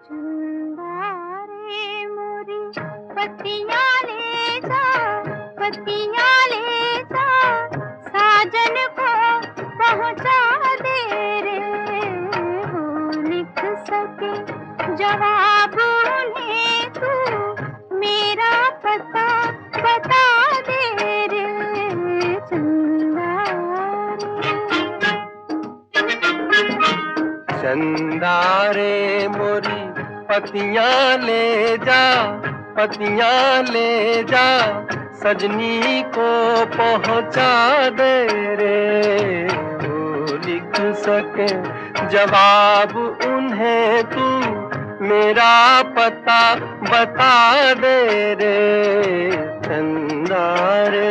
चंदा रे मोरी पत्तियां ले जा, पत्तियां ले जा, साजन को पहुंचा दे रे। हो लिख सके जवाब उन्हें तू, मेरा पता बता दे रे। चंदा चंदा रे मोरी पत्तियां ले जा, पत्तियां ले जा, सजनी को पहुंचा दे रे। वो लिख सके जवाब उन्हें तू, मेरा पता बता दे रे। चंदा रे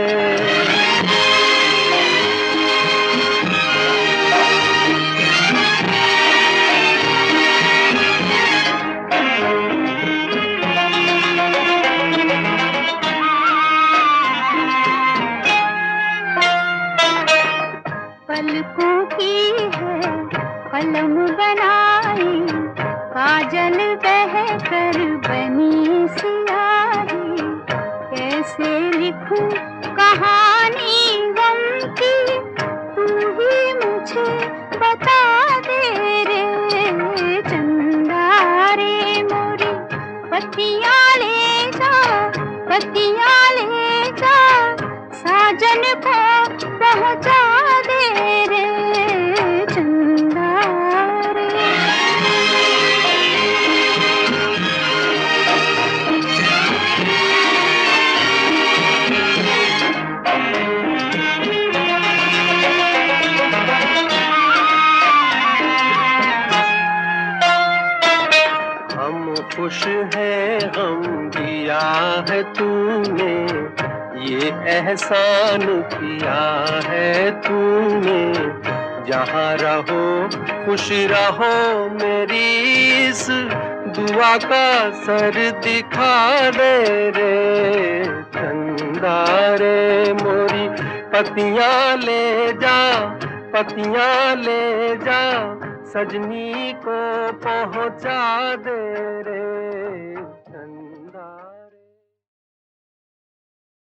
पलकों की है कलम बनाई, काजल बह कर बनी सियाही। कैसे लिखूं कहानी गम की, तू ही मुझे बता दे रे। चंदा रे मोरी पत्तियां ले जा, पत्तियां ले जा, साजन को पहुंचा दे रे। चंदा रे हम खुश हैं, गम दिया है तूने, ये एहसान किया है तूने। जहाँ रहो खुश रहो, मेरी इस दुआ का सर दिखा दे रे। चंदा रे मोरी पत्तियां ले जा, पत्तियां ले जा, सजनी को पहुंचा दे रे।